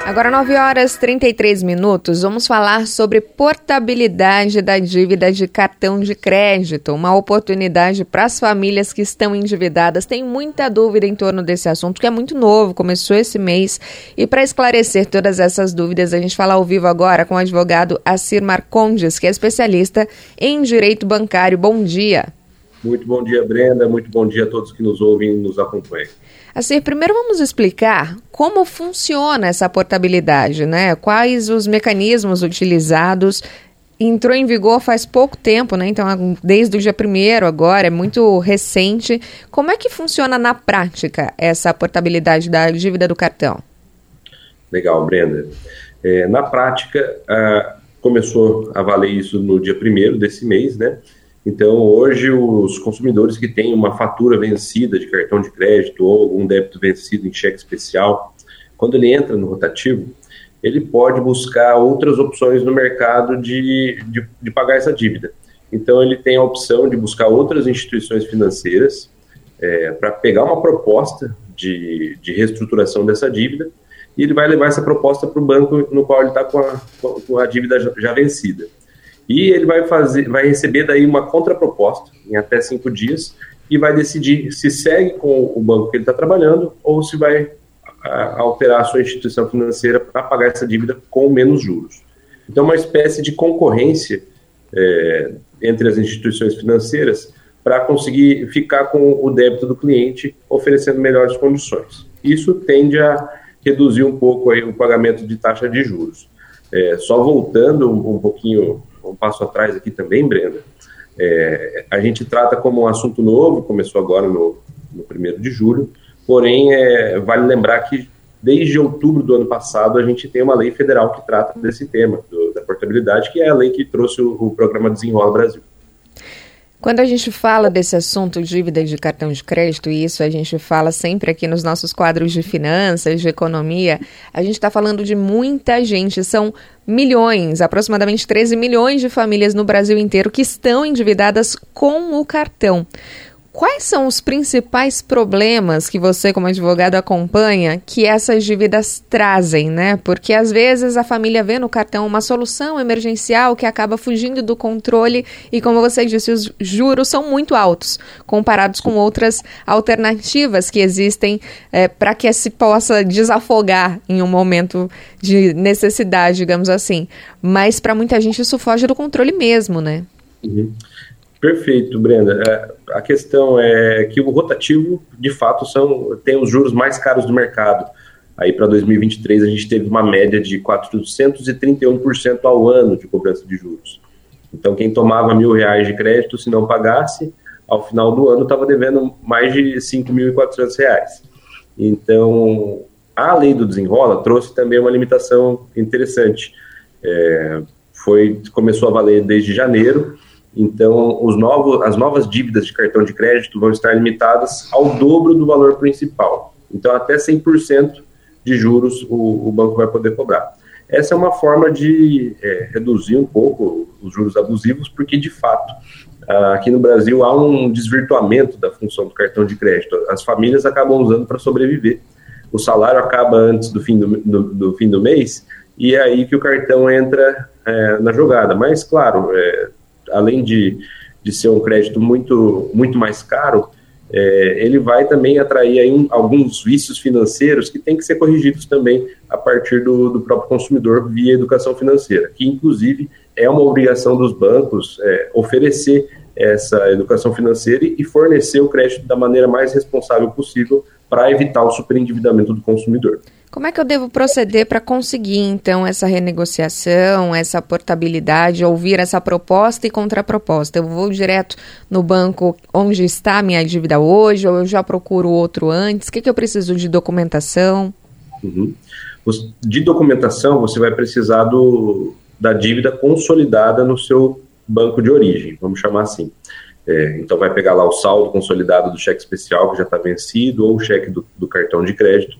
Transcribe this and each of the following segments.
Agora 9h33, vamos falar sobre portabilidade da dívida de cartão de crédito, uma oportunidade para as famílias que estão endividadas. Tem muita dúvida em torno desse assunto, que é muito novo, começou esse mês. E para esclarecer todas essas dúvidas, a gente fala ao vivo agora com o advogado Assir Marcondes, que é especialista em direito bancário. Bom dia. Muito bom dia, Brenda. Muito bom dia a todos que nos ouvem e nos acompanham. Assim, primeiro vamos explicar como funciona essa portabilidade, né? Quais os mecanismos utilizados. Entrou em vigor faz pouco tempo, né? Então, desde o dia 1º agora, é muito recente. Como é que funciona na prática essa portabilidade da dívida do cartão? Legal, Brenda. Na prática, começou a valer isso no dia 1º desse mês, né? Então, hoje, os consumidores que têm uma fatura vencida de cartão de crédito ou algum débito vencido em cheque especial, quando ele entra no rotativo, ele pode buscar outras opções no mercado de pagar essa dívida. Então, ele tem a opção de buscar outras instituições financeiras para pegar uma proposta de reestruturação dessa dívida e ele vai levar essa proposta para o banco no qual ele está com a dívida já vencida. E ele vai receber daí uma contraproposta em até 5 dias e vai decidir se segue com o banco que ele está trabalhando ou se vai alterar a sua instituição financeira para pagar essa dívida com menos juros. Então, uma espécie de concorrência entre as instituições financeiras para conseguir ficar com o débito do cliente oferecendo melhores condições. Isso tende a reduzir um pouco aí o pagamento de taxa de juros. Só voltando um pouquinho, um passo atrás aqui também, Brenda, a gente trata como um assunto novo, começou agora no 1º de julho, porém vale lembrar que desde outubro do ano passado a gente tem uma lei federal que trata desse tema, da portabilidade, que é a lei que trouxe o programa Desenrola Brasil. Quando a gente fala desse assunto, dívida de cartão de crédito, e isso a gente fala sempre aqui nos nossos quadros de finanças, de economia, a gente está falando de muita gente, são milhões, aproximadamente 13 milhões de famílias no Brasil inteiro que estão endividadas com o cartão. Quais são os principais problemas que você, como advogado, acompanha que essas dívidas trazem, né? Porque às vezes a família vê no cartão uma solução emergencial que acaba fugindo do controle e, como você disse, os juros são muito altos comparados com outras alternativas que existem para que se possa desafogar em um momento de necessidade, digamos assim. Mas para muita gente isso foge do controle mesmo, né? Uhum. Perfeito, Brenda. A questão é que o rotativo, de fato, tem os juros mais caros do mercado. Aí, para 2023, a gente teve uma média de 431% ao ano de cobrança de juros. Então, quem tomava R$1.000 de crédito, se não pagasse, ao final do ano estava devendo mais de R$5.400. Então, a lei do Desenrola trouxe também uma limitação interessante. Começou a valer desde janeiro. Então, as novas dívidas de cartão de crédito vão estar limitadas ao dobro do valor principal. Então, até 100% de juros o banco vai poder cobrar. Essa é uma forma de reduzir um pouco os juros abusivos, porque, de fato, aqui no Brasil há um desvirtuamento da função do cartão de crédito. As famílias acabam usando para sobreviver. O salário acaba antes do fim do mês e é aí que o cartão entra na jogada. Mas, claro, além de ser um crédito muito, muito mais caro, ele vai também atrair aí alguns vícios financeiros que têm que ser corrigidos também a partir do próprio consumidor via educação financeira, que inclusive é uma obrigação dos bancos oferecer essa educação financeira e fornecer o crédito da maneira mais responsável possível para evitar o superendividamento do consumidor. Como é que eu devo proceder para conseguir, então, essa renegociação, essa portabilidade, ouvir essa proposta e contraproposta? Eu vou direto no banco onde está a minha dívida hoje, ou eu já procuro outro antes? O que eu preciso de documentação? Uhum. De documentação, você vai precisar da dívida consolidada no seu banco de origem, vamos chamar assim. Então vai pegar lá o saldo consolidado do cheque especial que já está vencido, ou o cheque do cartão de crédito,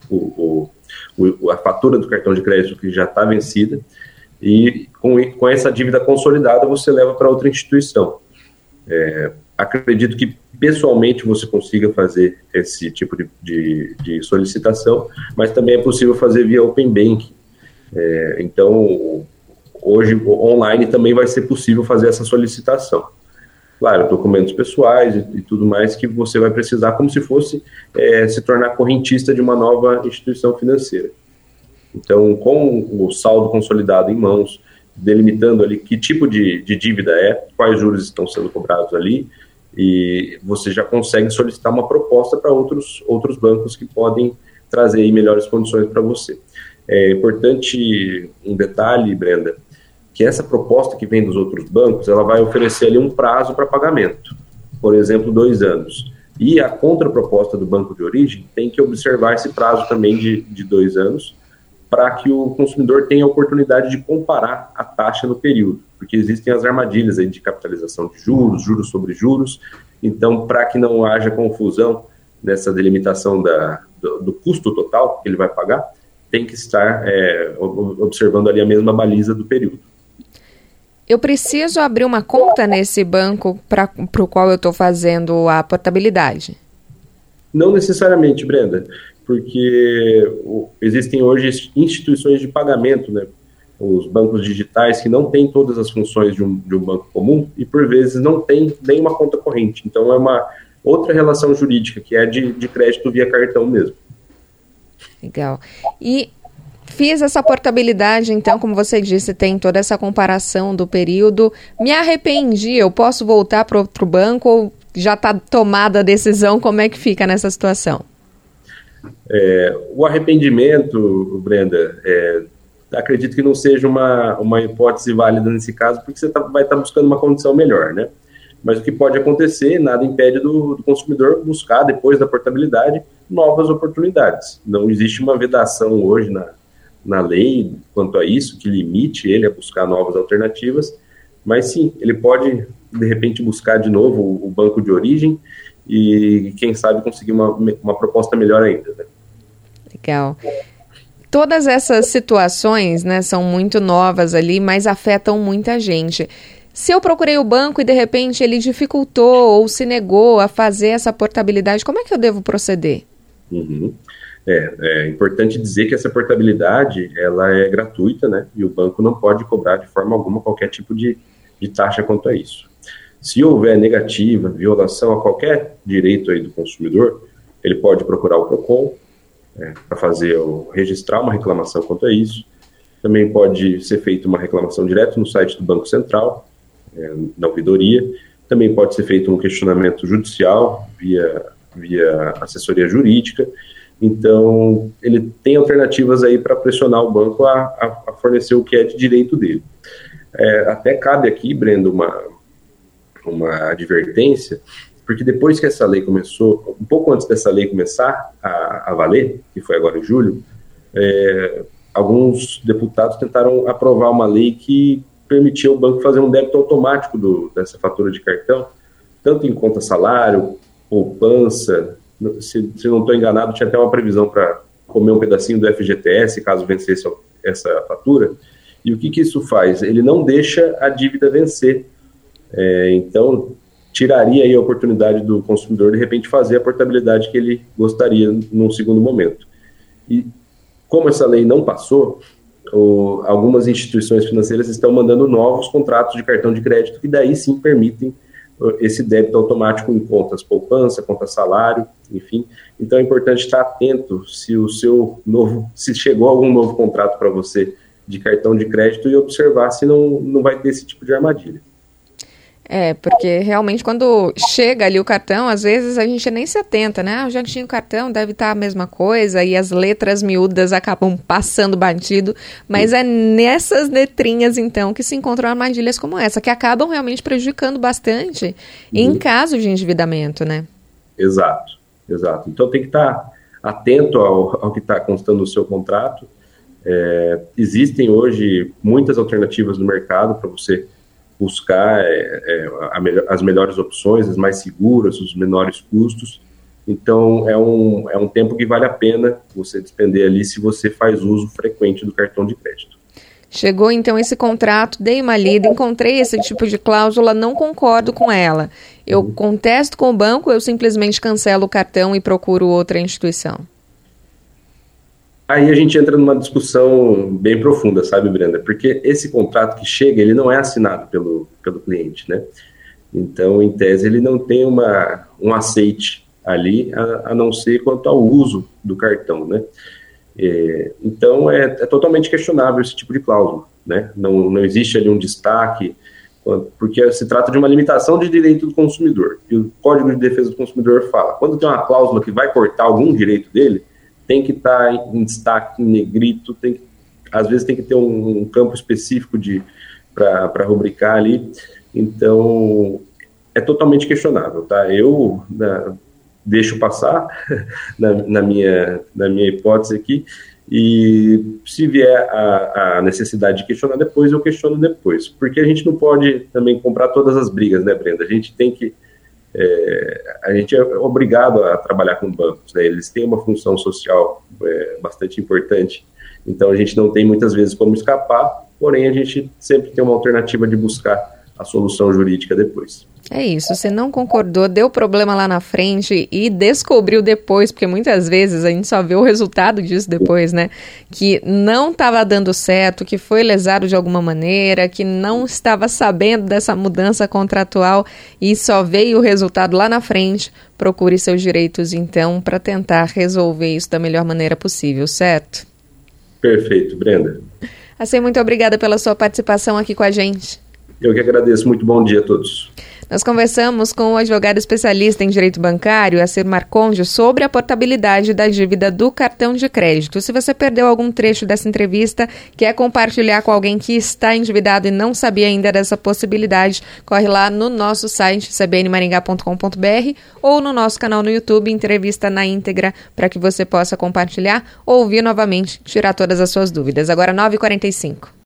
a fatura do cartão de crédito que já está vencida, e com essa dívida consolidada você leva para outra instituição. Acredito que pessoalmente você consiga fazer esse tipo de solicitação, mas também é possível fazer via Open Banking. Então, hoje, online também vai ser possível fazer essa solicitação. Claro, documentos pessoais e tudo mais que você vai precisar, como se fosse se tornar correntista de uma nova instituição financeira. Então, com o saldo consolidado em mãos, delimitando ali que tipo de dívida quais juros estão sendo cobrados ali, e você já consegue solicitar uma proposta para outros bancos que podem trazer aí melhores condições para você. É importante um detalhe, Brenda, que essa proposta que vem dos outros bancos, ela vai oferecer ali um prazo para pagamento, por exemplo, 2 anos. E a contraproposta do banco de origem tem que observar esse prazo também de 2 anos, para que o consumidor tenha a oportunidade de comparar a taxa no período, porque existem as armadilhas aí de capitalização de juros, juros sobre juros. Então, para que não haja confusão nessa delimitação do custo total que ele vai pagar, tem que estar observando ali a mesma baliza do período. Eu preciso abrir uma conta nesse banco para o qual eu estou fazendo a portabilidade? Não necessariamente, Brenda, porque existem hoje instituições de pagamento, né? Os bancos digitais que não têm todas as funções de um banco comum e, por vezes, não tem nenhuma conta corrente. Então, é uma outra relação jurídica, que é de crédito via cartão mesmo. Legal. E fiz essa portabilidade, então, como você disse, tem toda essa comparação do período. Me arrependi, eu posso voltar para outro banco ou já está tomada a decisão? Como é que fica nessa situação? O arrependimento, Brenda, acredito que não seja uma hipótese válida nesse caso, porque você vai estar buscando uma condição melhor, né? Mas o que pode acontecer, nada impede do consumidor buscar, depois da portabilidade, novas oportunidades. Não existe uma vedação hoje na lei quanto a isso, que limite ele a buscar novas alternativas, mas sim, ele pode, de repente, buscar de novo o banco de origem e, quem sabe, conseguir uma proposta melhor ainda, né? Legal. Todas essas situações, né, são muito novas ali, mas afetam muita gente. Se eu procurei o banco e, de repente, ele dificultou ou se negou a fazer essa portabilidade, como é que eu devo proceder? Uhum. É importante dizer que essa portabilidade, ela é gratuita, né? E o banco não pode cobrar de forma alguma qualquer tipo de taxa quanto a isso. Se houver negativa, violação a qualquer direito aí do consumidor, ele pode procurar o PROCON para registrar uma reclamação quanto a isso. Também pode ser feita uma reclamação direto no site do Banco Central, na ouvidoria. Também pode ser feito um questionamento judicial via assessoria jurídica. Então, ele tem alternativas aí para pressionar o banco a fornecer o que é de direito dele. Até cabe aqui, Brenda, uma advertência, porque depois que essa lei começou, um pouco antes dessa lei começar a valer, que foi agora em julho, alguns deputados tentaram aprovar uma lei que permitia o banco fazer um débito automático dessa fatura de cartão, tanto em conta salário, poupança. Se não estou enganado, tinha até uma previsão para comer um pedacinho do FGTS, caso vencesse essa fatura. E o que isso faz? Ele não deixa a dívida vencer. Então, tiraria aí a oportunidade do consumidor, de repente, fazer a portabilidade que ele gostaria num segundo momento. E como essa lei não passou, algumas instituições financeiras estão mandando novos contratos de cartão de crédito que daí sim permitem esse débito automático em contas poupança, conta salário, enfim. Então é importante estar atento se chegou algum novo contrato para você de cartão de crédito e observar se não vai ter esse tipo de armadilha. Porque realmente quando chega ali o cartão, às vezes a gente nem se atenta, né? Eu já tinha o cartão, deve estar a mesma coisa, e as letras miúdas acabam passando batido, mas é nessas letrinhas, então, que se encontram armadilhas como essa, que acabam realmente prejudicando bastante em caso de endividamento, né? Exato. Então tem que estar atento ao que está constando no seu contrato. Existem hoje muitas alternativas no mercado para você buscar as melhores opções, as mais seguras, os menores custos. Então, é um tempo que vale a pena você despender ali se você faz uso frequente do cartão de crédito. Chegou, então, esse contrato, dei uma lida, encontrei esse tipo de cláusula, não concordo com ela. Eu contesto com o banco, eu simplesmente cancelo o cartão e procuro outra instituição? Aí a gente entra numa discussão bem profunda, sabe, Brenda? Porque esse contrato que chega, ele não é assinado pelo cliente, né? Então, em tese, ele não tem um aceite ali, a não ser quanto ao uso do cartão, né? Então, é totalmente questionável esse tipo de cláusula, né? Não existe ali um destaque, porque se trata de uma limitação de direito do consumidor. E o Código de Defesa do Consumidor fala, quando tem uma cláusula que vai cortar algum direito dele, tem que estar em destaque, em negrito, às vezes tem que ter um campo específico para rubricar ali. Então, é totalmente questionável, tá? Eu deixo passar na minha hipótese aqui, e se vier a necessidade de questionar depois, eu questiono depois, porque a gente não pode também comprar todas as brigas, né, Brenda? A gente é obrigado a trabalhar com bancos, né? Eles têm uma função social bastante importante, então a gente não tem muitas vezes como escapar, porém a gente sempre tem uma alternativa de buscar a solução jurídica depois. É isso, você não concordou, deu problema lá na frente e descobriu depois, porque muitas vezes a gente só vê o resultado disso depois, né? Que não estava dando certo, que foi lesado de alguma maneira, que não estava sabendo dessa mudança contratual e só veio o resultado lá na frente. Procure seus direitos, então, para tentar resolver isso da melhor maneira possível, certo? Perfeito, Brenda. Assim, muito obrigada pela sua participação aqui com a gente. Eu que agradeço. Muito bom dia a todos. Nós conversamos com o advogado especialista em direito bancário, Assir Marcondes, sobre a portabilidade da dívida do cartão de crédito. Se você perdeu algum trecho dessa entrevista, quer compartilhar com alguém que está endividado e não sabia ainda dessa possibilidade, corre lá no nosso site, cbnmaringá.com.br, ou no nosso canal no YouTube, Entrevista na Íntegra, para que você possa compartilhar ou ouvir novamente, tirar todas as suas dúvidas. Agora 9h45.